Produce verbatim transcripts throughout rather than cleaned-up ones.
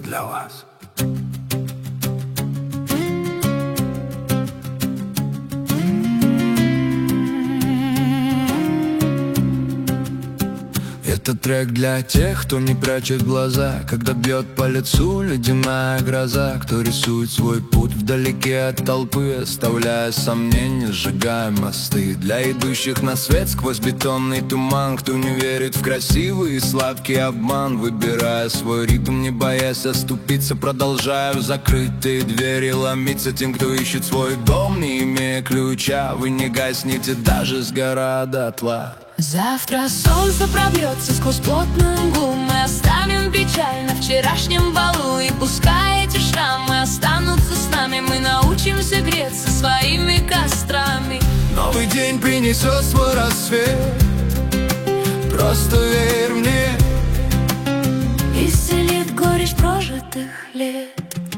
для вас. Это трек для тех, кто не прячет глаза, когда бьет по лицу ледяная гроза. Кто рисует свой путь вдалеке от толпы, оставляя сомнения, сжигая мосты. Для идущих на свет сквозь бетонный туман, кто не верит в красивый и сладкий обман. Выбирая свой ритм, не боясь оступиться, продолжая в закрытые двери ломиться. Тем, кто ищет свой дом, не имея ключа, вы не гаснете, даже сгорая дотла. Завтра солнце пробьется сквозь плотную мглу. Мы оставим печаль на вчерашнем балу. И пускай эти шрамы останутся с нами, мы научимся греться своими кострами. Новый день принесет свой рассвет, просто верь мне. Исцелит горечь прожитых лет.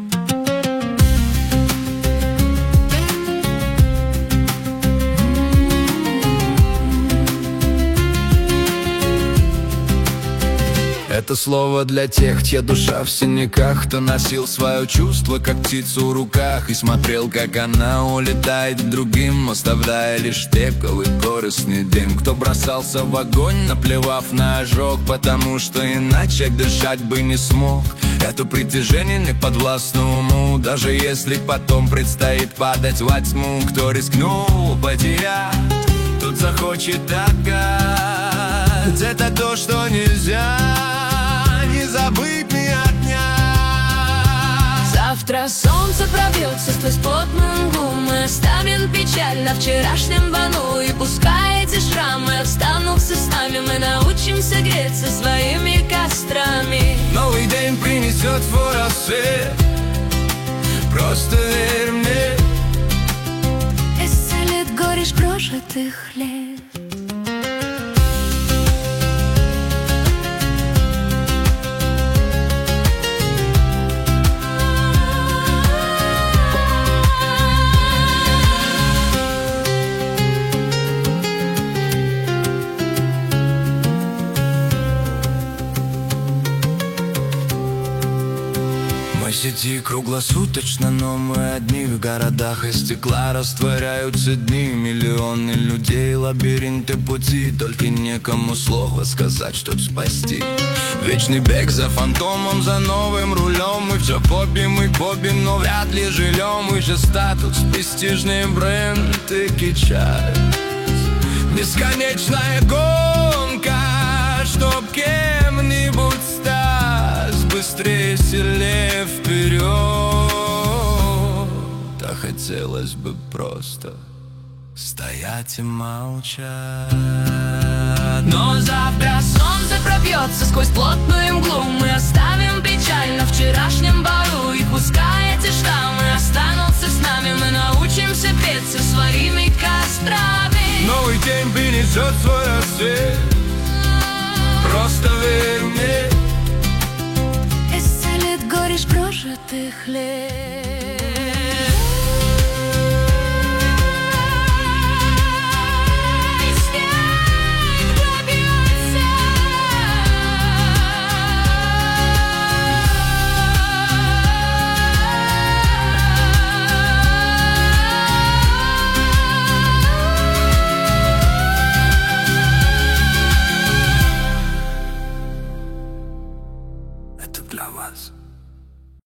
Это слово для тех, чья душа в синяках, кто носил свое чувство, как птицу в руках, и смотрел, как она улетает к другим, оставляя лишь пепел и горестный дым. Кто бросался в огонь, наплевав на ожог, потому что иначе дышать бы не смог. Это притяжение не подвластно уму, даже если потом предстоит падать во тьму. Кто рискнул потерять, тот захочет отгадать. Это то, что нельзя не забыть ни от дня. Завтра солнце пробьется сквозь плотную мглу. Мы оставим печаль на вчерашнем балу. И пускай эти шрамы останутся с нами, мы научимся греться своими кострами. Новый день принесет свой рассвет, просто верь мне. Исцелит горечь прожитых лет. Сети круглосуточно, но мы одни. В городах из стекла растворяются дни. Миллионы людей, лабиринты пути, только некому слова сказать, чтоб спасти. Вечный бег за фантомом, за новым рулем. Мы все попим и попим, но вряд ли жилем. Мы же статус, престижный бренд и кича. Бесконечная гонка, чтоб кем-нибудь стать быстрее, сильнее, вперед. Так хотелось бы просто стоять и молчать. Но завтра солнце пробьется сквозь плотную мглу. Мы оставим печаль на вчерашнем балу. И пускай эти штаммы останутся с нами, мы научимся греться своими кострами. Новый день принесет свой рассвет, просто верь мне. Исцелит горечь прожитых лет. Это для вас.